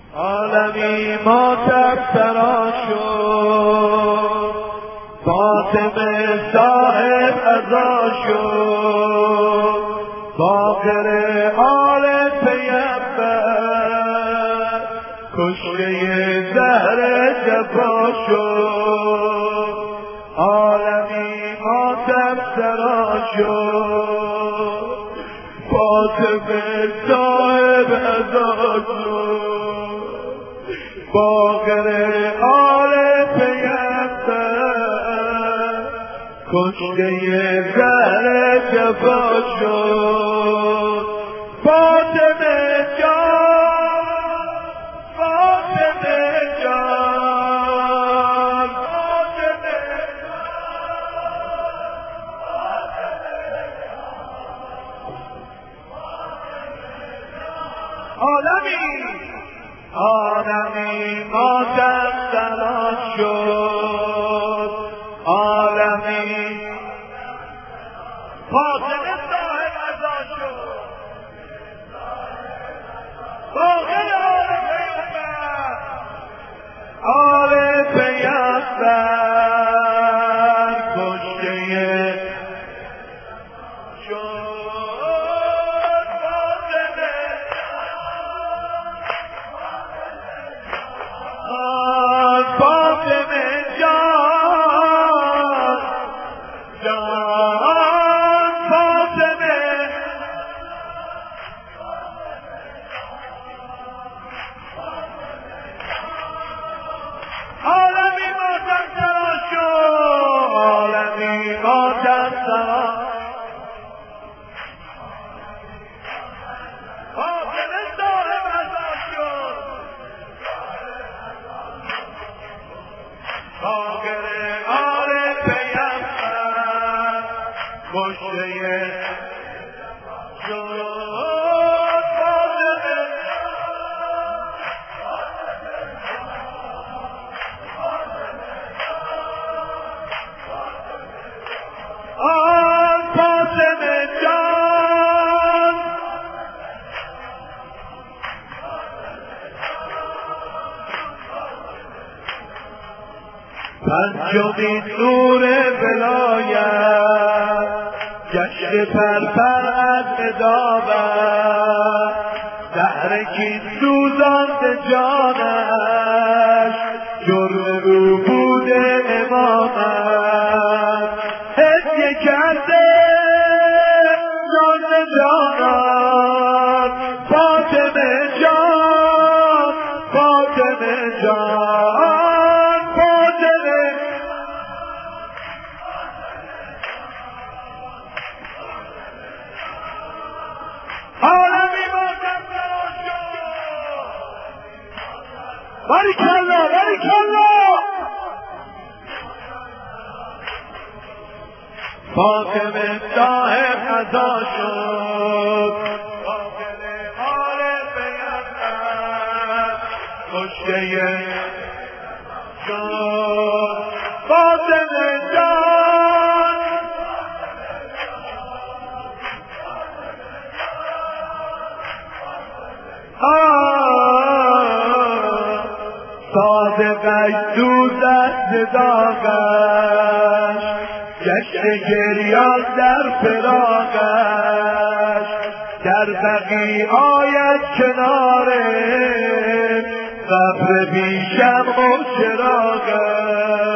عالمی ماتم سرا شد، فاطمه صاحب عزا شد، باقر آل پیغمبر کشته زهر جفا شد. عالمی ماتم سرا شد، فاطمه صاحب عزا شد، باقر آل پیغمبر کشته زهر جفا شد. فاطمه جان، فاطمه جان، فاطمه عالمی ماتم سرا شد، عالمی فاطمه صاحب عزا شد، باقر آل پیغمبر، آل پیغمبر کشته شد. فاطمه جان، جان فاطمه، عالمی ماتم سرا شد، عالمی ماتم سرا، فاطمه صاحب عزا شد، باقر آل پیغمبر کشته شد. فاطمه آن فاطمه جان، پنجمین نور ولایت جشن پرپر از ادابت، زهر کین سوزاند جانش، جرم او بوده امامت، هدیه کرده جان جانان. فاطمه جان، فاطمه جان، فاطمه عالمی ماتم سرا شد. باریکالله، باریکالله. فاطمه صاحب عزا شد، باقر آل پیغمبر کشته شد. فاطمه جان، صادقش دوزد صداقش، جشن گریان در فراقش، در بقی آید کناره قبر بی شمع و چراغش.